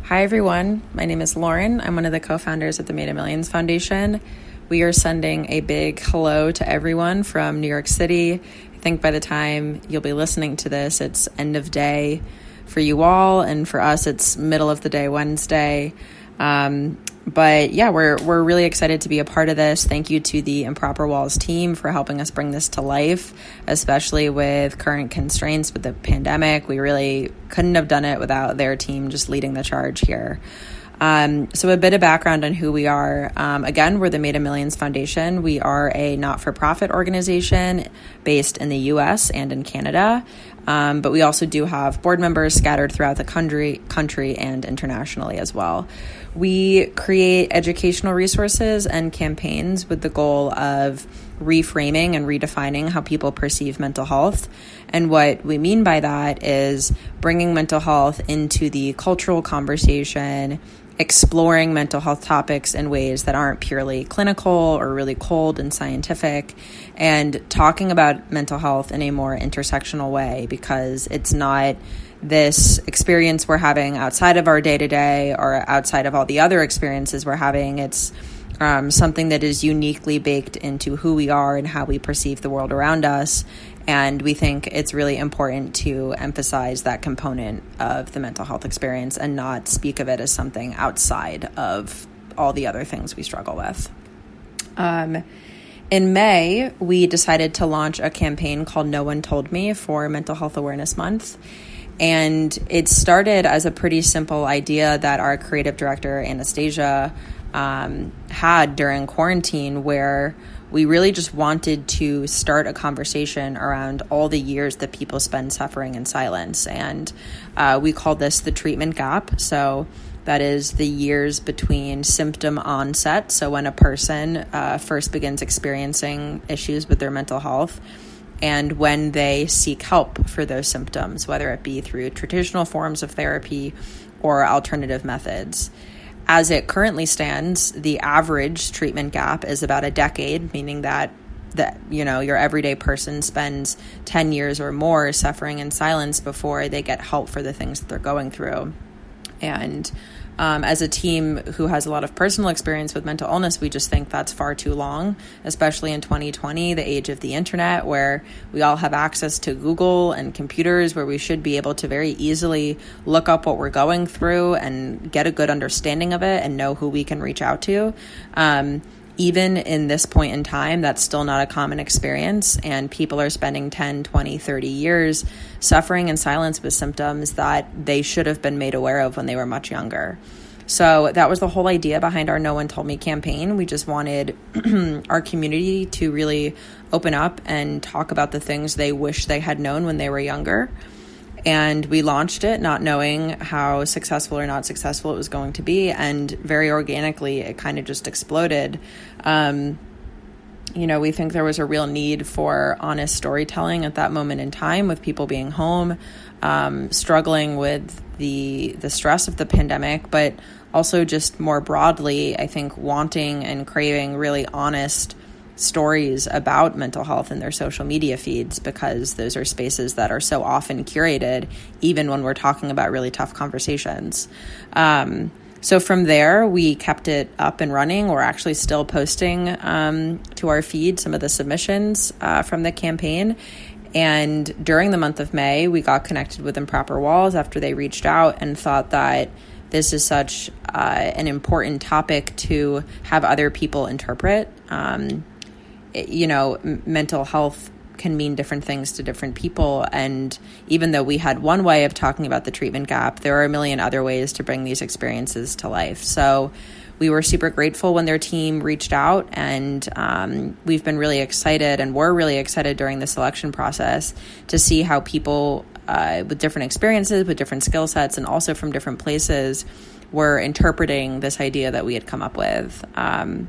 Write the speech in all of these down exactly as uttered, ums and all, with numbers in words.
Hi, everyone. My name is Lauren. I'm one of the co-founders of the Made of Millions Foundation. We are sending a big hello to everyone from New York City. I think by the time you'll be listening to this, it's end of day for you all, and for us, it's middle of the day Wednesday. Um, but yeah, we're we're really excited to be a part of this. Thank you to the Improper Walls team for helping us bring this to life, especially with current constraints with the pandemic. We really couldn't have done it without their team just leading the charge here. Um, so a bit of background on who we are. Um, again, we're the Made of Millions Foundation. We are a not-for-profit organization based in the U S and in Canada. Um, but we also do have board members scattered throughout the country, country and internationally as well. We create educational resources and campaigns with the goal of reframing and redefining how people perceive mental health. And what we mean by that is bringing mental health into the cultural conversation, exploring mental health topics in ways that aren't purely clinical or really cold and scientific, and talking about mental health in a more intersectional way, because it's not this experience we're having outside of our day-to-day or outside of all the other experiences we're having. It's um, something that is uniquely baked into who we are and how we perceive the world around us. And we think it's really important to emphasize that component of the mental health experience and not speak of it as something outside of all the other things we struggle with. Um, in May, we decided to launch a campaign called No One Told Me for Mental Health Awareness Month. And it started as a pretty simple idea that our creative director, Anastasia, um, had during quarantine, where we really just wanted to start a conversation around all the years that people spend suffering in silence. And uh, we call this the treatment gap. So that is the years between symptom onset, so when a person uh, first begins experiencing issues with their mental health, and when they seek help for those symptoms, whether it be through traditional forms of therapy or alternative methods. As it currently stands, the average treatment gap is about a decade, meaning that that you know your everyday person spends ten years or more suffering in silence before they get help for the things that they're going through. And um, as a team who has a lot of personal experience with mental illness, we just think that's far too long, especially in twenty twenty, the age of the internet, where we all have access to Google and computers, where we should be able to very easily look up what we're going through and get a good understanding of it and know who we can reach out to. Um, Even in this point in time, that's still not a common experience, and people are spending ten, twenty, thirty years suffering in silence with symptoms that they should have been made aware of when they were much younger. So that was the whole idea behind our No One Told Me campaign. We just wanted our community to really open up and talk about the things they wish they had known when they were younger. And we launched it not knowing how successful or not successful it was going to be. And very organically, it kind of just exploded. Um, you know, we think there was a real need for honest storytelling at that moment in time, with people being home, um, struggling with the the stress of the pandemic, but also just more broadly, I think, wanting and craving really honest stories about mental health in their social media feeds, because those are spaces that are so often curated, even when we're talking about really tough conversations. Um, so from there, we kept it up and running. We're actually still posting um, to our feed some of the submissions uh, from the campaign. And during the month of May, we got connected with Improper Walls after they reached out and thought that this is such uh, an important topic to have other people interpret. Um, you know, m- mental health can mean different things to different people. And even though we had one way of talking about the treatment gap, there are a million other ways to bring these experiences to life. So we were super grateful when their team reached out, and um, we've been really excited, and we're really excited during the selection process to see how people uh, with different experiences, with different skill sets, and also from different places were interpreting this idea that we had come up with. Um,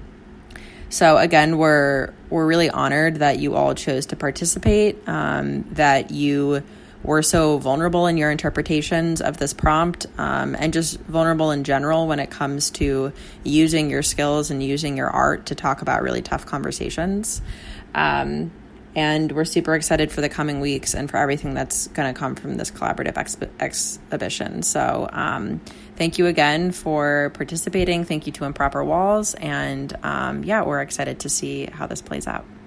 So again, we're we're really honored that you all chose to participate, um, that you were so vulnerable in your interpretations of this prompt, um, and just vulnerable in general when it comes to using your skills and using your art to talk about really tough conversations. Um, and we're super excited for the coming weeks and for everything that's going to come from this collaborative exp- exhibition. So um, thank you again for participating. Thank you to Improper Walls. And um, yeah, we're excited to see how this plays out.